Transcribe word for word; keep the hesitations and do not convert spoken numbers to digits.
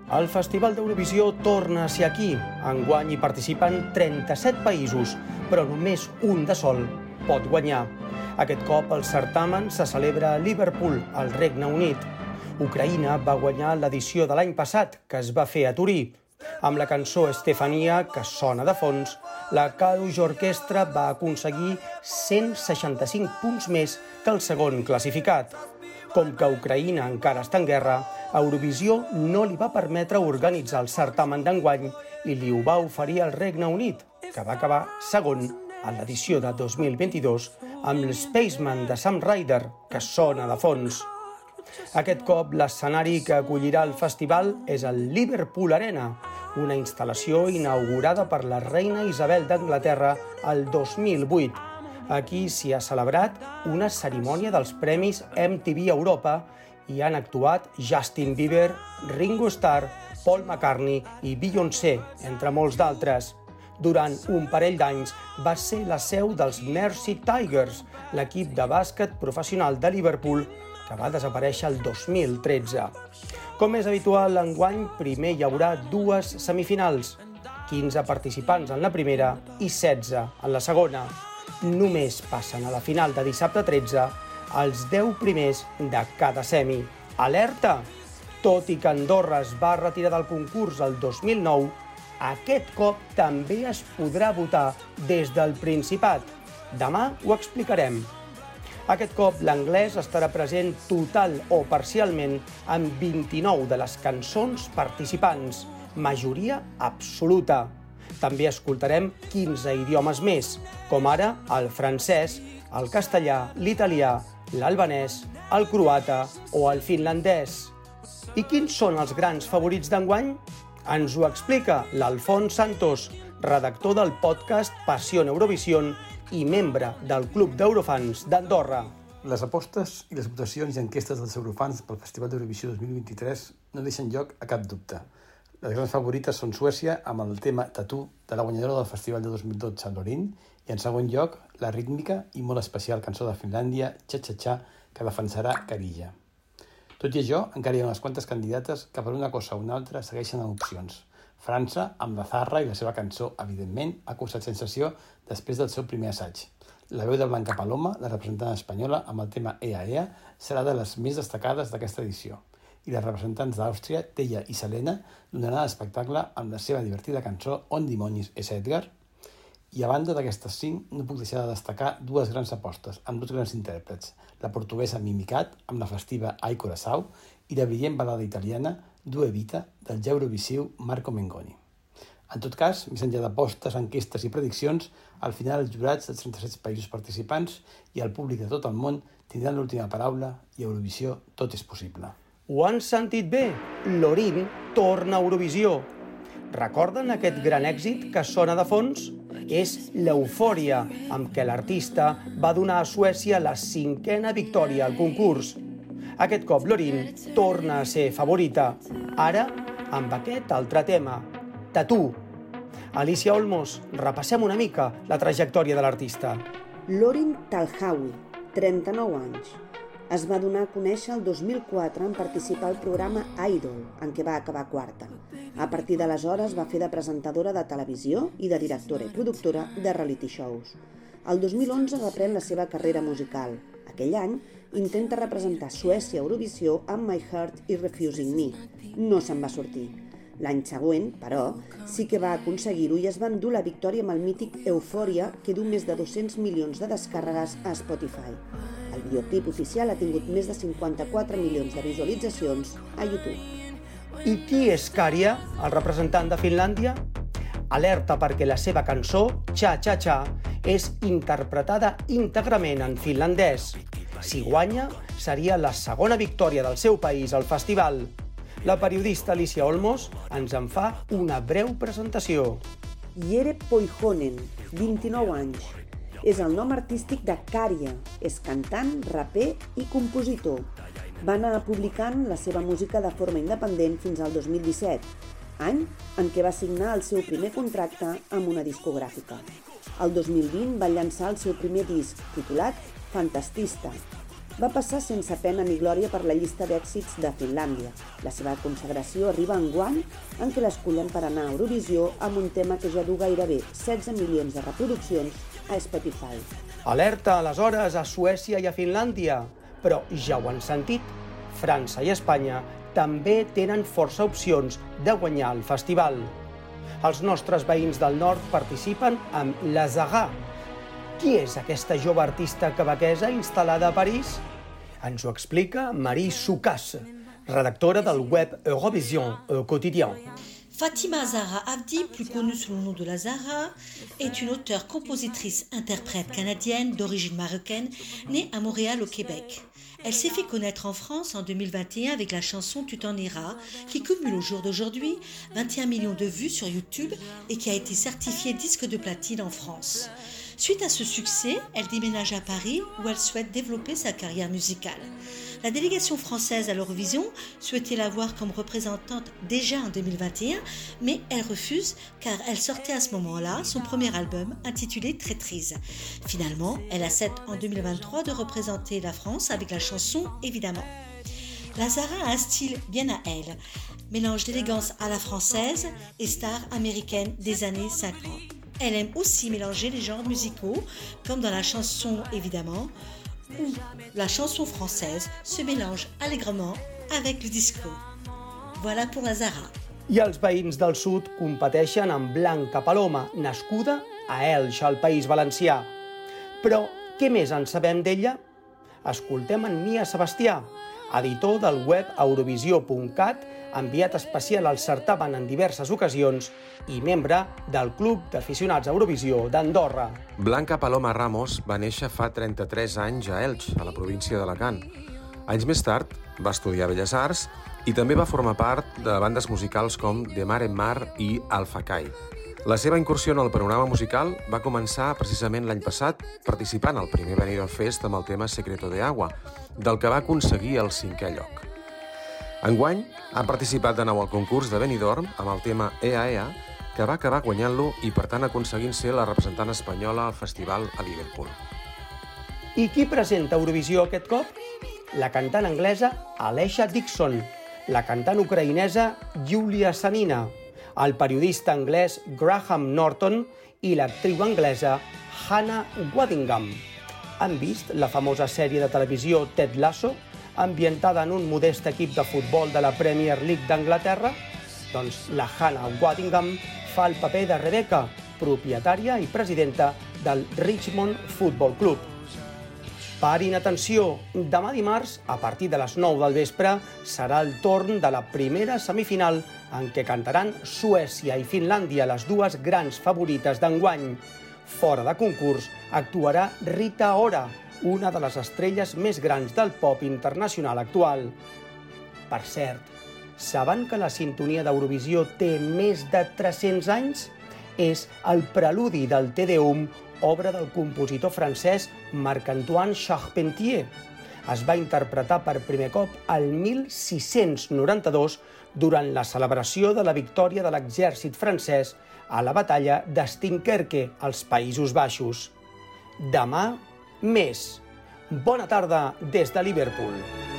El Festival d'Eurovisió torna a ser aquí. Enguany hi participen trenta-set països, però només un de sol pot guanyar. Aquest cop el certamen se celebra a Liverpool, al Regne Unit. Ucraïna va guanyar l'edició de l'any passat, que es va fer a Turí. Amb la cançó Estefania, que sona de fons, la Kalush Orquestra va aconseguir cent seixanta-cinc punts més que el segon classificat. Com que Ucraïna encara està en guerra, Eurovisió no li va permetre organitzar el certamen d'enguany i li ho va oferir al Regne Unit, que va acabar segon en l'edició de dos mil vint-i-dos amb l'Spaceman de Sam Ryder, que sona de fons. Aquest cop l'escenari que acollirà el festival és el Liverpool Arena, una instal·lació inaugurada per la reina Isabel d'Anglaterra el dos mil vuit. Aquí s'hi ha celebrat una cerimònia dels premis M T V Europa i han actuat Justin Bieber, Ringo Starr, Paul McCartney i Beyoncé, entre molts d'altres. Durant un parell d'anys va ser la seu dels Mersey Tigers, l'equip de bàsquet professional de Liverpool, que va desaparèixer el dos mil tretze. Com és habitual, enguany primer hi haurà dues semifinals, quinze participants en la primera i setze en la segona. Només passen a la final de dissabte tretze els deu primers de cada semi. Alerta! Tot i que Andorra es va retirar del concurs el dos mil nou, aquest cop també es podrà votar des del Principat. Demà ho explicarem. Aquest cop l'anglès estarà present total o parcialment en vint-i-nou de les cançons participants, majoria absoluta. També escoltarem quinze idiomes més, com ara el francès, el castellà, l'italià, l'albanès, el croata o el finlandès. I quins són els grans favorits d'enguany? Ens ho explica l'Alfons Santos, redactor del podcast Passió Eurovisió i membre del Club d'Eurofans d'Andorra. Les apostes i les votacions i enquestes dels eurofans pel Festival d'Eurovisió dos mil vint-i-tres no deixen lloc a cap dubte. Les grans favorites són Suècia, amb el tema Tattoo de la guanyadora del Festival de dos mil dotze, Loreen, i en segon lloc, la rítmica i molt especial cançó de Finlàndia, Cha Cha Cha, que defensarà Karija. Tot i això, encara hi ha unes quantes candidates que per una cosa o una altra segueixen en opcions. França, amb la Zarra i la seva cançó, evidentment, ha causat sensació després del seu primer assaig. La veu de Blanca Paloma, la representant espanyola, amb el tema Ea Ea, serà de les més destacades d'aquesta edició. I les representants d'Àustria, Teia i Selena, donaran l'espectacle amb la seva divertida cançó On Dimonis és Edgar. I a banda d'aquestes cinc, no puc deixar de destacar dues grans apostes, amb dos grans intèrprets, la portuguesa Mimicat, amb la festiva Ai Coração, i la brillant balada italiana Due Vita, del ja eurovisiu Marco Mengoni. En tot cas, més enllà d'apostes, enquestes i prediccions, al final els jurats dels trenta-set països participants i el públic de tot el món tindran l'última paraula i a Eurovisió tot és possible. Ho han sentit bé? Loreen torna a Eurovisió. Recorden aquest gran èxit que sona de fons? És l'eufòria amb què l'artista va donar a Suècia la cinquena victòria al concurs. Aquest cop Loreen torna a ser favorita, ara amb aquest altre tema, Tattoo. Alicia Olmos, repassem una mica la trajectòria de l'artista. Loreen Talhawi, trenta-nou anys. Es va donar a conèixer el dos mil quatre en participar al programa Idol, en què va acabar quarta. A partir d'aleshores va fer de presentadora de televisió i de directora i productora de reality shows. El dos mil onze reprèn la seva carrera musical. Aquell any intenta representar Suècia a Eurovisió amb My Heart i Refusing Me. No se'n va sortir. L'any següent, però, sí que va aconseguir-ho i es va endur la victòria amb el mític Euphoria, que du més de dos-cents milions de descàrregues a Spotify. El videoclip oficial ha tingut més de cinquanta-quatre milions de visualitzacions a YouTube. I qui és Karija, el representant de Finlàndia? Alerta perquè la seva cançó, Cha Cha Cha, és interpretada íntegrament en finlandès. Si guanya, seria la segona victòria del seu país al festival. La periodista Alicia Olmos ens en fa una breu presentació. Jere Poihonen, vint-i-nou anys. És el nom artístic de Karija. És cantant, raper i compositor. Va anar publicant la seva música de forma independent fins al dos mil disset, any en què va signar el seu primer contracte amb una discogràfica. El dos mil vint va llançar el seu primer disc, titulat Fantastista. va passar sense pena ni glòria per la llista d'èxits de Finlàndia. La seva consagració arriba enguany, en què l'escullen per anar a Eurovisió amb un tema que ja du gairebé setze milions de reproduccions a Spotify. Alerta, aleshores, a Suècia i a Finlàndia. Però ja ho han sentit, França i Espanya també tenen força opcions de guanyar el festival. Els nostres veïns del nord participen amb La Zara. Qui és aquesta jove artista quebequesa instal·lada a París? Ens ho explica Marie Soukas, redactora del web Eurovision au quotidien. Fatima Zahra Abdi, plus connue sous le nom de La Zara, est une auteure, compositrice, interprète canadienne d'origine marocaine, née à Montréal au Québec. Elle s'est fait connaître en France en deux mille vingt et un avec la chanson Tu t'en iras, qui cumule au jour d'aujourd'hui vingt et un millions de vues sur YouTube et qui a été certifiée disque de platine en France. Suite à ce succès, elle déménage à Paris où elle souhaite développer sa carrière musicale. La délégation française à l'Eurovision souhaitait la voir comme représentante déjà en deux mille vingt et un, mais elle refuse car elle sortait à ce moment-là son premier album intitulé Traîtrise. Finalement, elle accepte en deux mille vingt-trois de représenter la France avec la chanson évidemment. La Zara a un style bien à elle, mélange d'élégance à la française et star américaine des années cinquante. Elle aime aussi mélanger les genres musicaux, comme dans la chanson évidemment, où la chanson française se mélange allègrement avec le disco. Voilà pour la Zara. I els veïns del sud competeixen amb Blanca Paloma, nascuda a Elx, al País Valencià. Però què més en sabem d'ella? Escoltem en Mia Sebastià, editor del web eurovisió punt cat, enviat especial al certamen en diverses ocasions i membre del Club d'Aficionats a Eurovisió d'Andorra. Blanca Paloma Ramos va néixer fa trenta-tres anys a Elx, a la província d'Alacant. Anys més tard va estudiar Belles Arts i també va formar part de bandes musicals com De Mar en Mar i Alpha Kai. La seva incursió en el panorama musical va començar precisament l'any passat participant al primer Benidorm Fest amb el tema Secreto de Agua, del que va aconseguir el cinquè lloc. Enguany ha participat de nou al concurs de Benidorm amb el tema Ea Ea, que va acabar guanyant-lo i per tant aconseguint ser la representant espanyola al festival a Liverpool. I qui presenta Eurovisió aquest cop? La cantant anglesa Alesha Dixon, la cantant ucraïnesa Yulia Sanina, el periodista anglès Graham Norton i l'actriu anglesa Hannah Waddingham. Han vist la famosa sèrie de televisió Ted Lasso, ambientada en un modest equip de futbol de la Premier League d'Anglaterra? Doncs la Hannah Waddingham fa el paper de Rebecca, propietària i presidenta del Richmond Football Club. Parin atenció, demà dimarts, a partir de les nou del vespre, serà el torn de la primera semifinal en què cantaran Suècia i Finlàndia, les dues grans favorites d'enguany. Fora de concurs actuarà Rita Ora, una de les estrelles més grans del pop internacional actual. Per cert, saben que la sintonia d'Eurovisió té més de tres-cents anys? És el preludi del Te Deum, obra del compositor francès Marc-Antoine Charpentier. Es va interpretar per primer cop el mil sis-cents noranta-dos durant la celebració de la victòria de l'exèrcit francès a la batalla de Steenkerke, als Països Baixos. Demà, més. Bona tarda des de Liverpool.